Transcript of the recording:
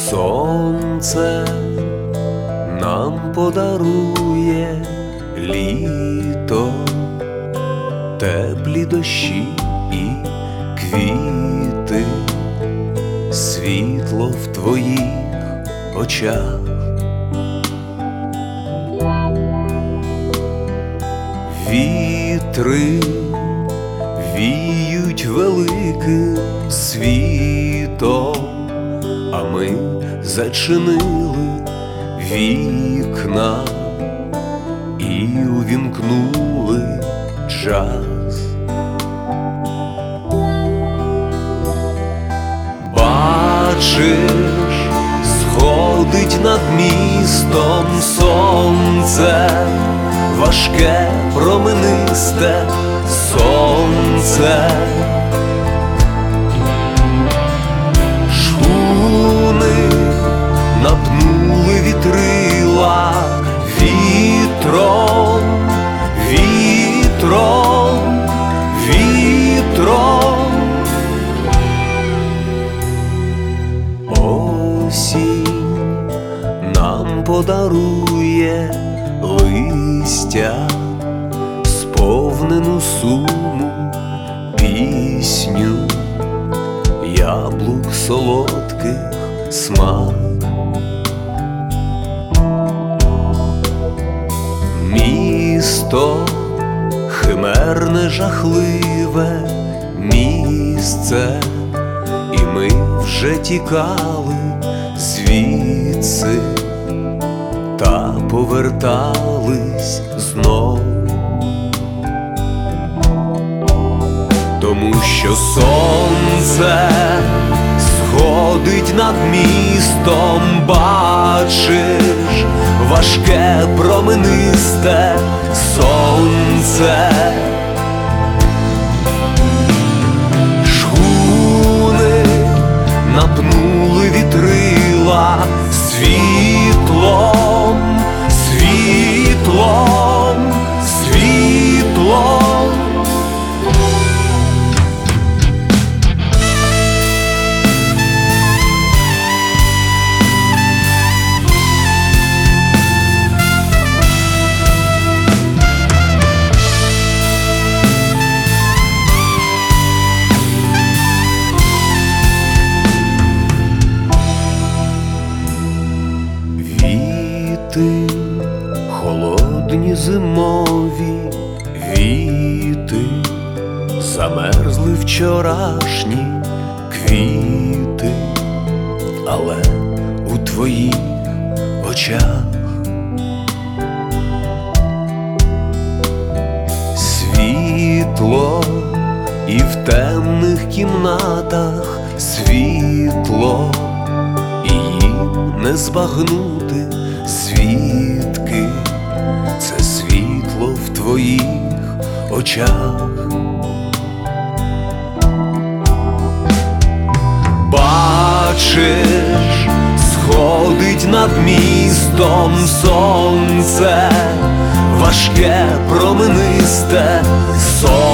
Сонце нам подарує літо, теплі дощі і квіти, світло в твоїх очах. Вітри віють великим світом, а ми зачинили вікна і увімкнули час. Бачиш, сходить над містом сонце, важке, променисте сонце. Шхуни напнули вітрила вітром, вітром, вітром. Осінь нам подарує листя, сповнену суму пісню, яблук солодких смак. Місто химерне, жахливе місце, і ми вже тікали звідси та повертались знов. Тому що сонце сходить над містом, бачиш, важке, променисте сонце. Шхуни напнули вітрила світлом, світлом, світлом. Віти, холодні зимові віти, замерзли вчорашні квіти, але у твоїх очах світло, і в темних кімнатах світло, і їм не збагнути, звідки це світло в твоїх очах. Бачиш, сходить над містом сонце, важке, променисте сонце.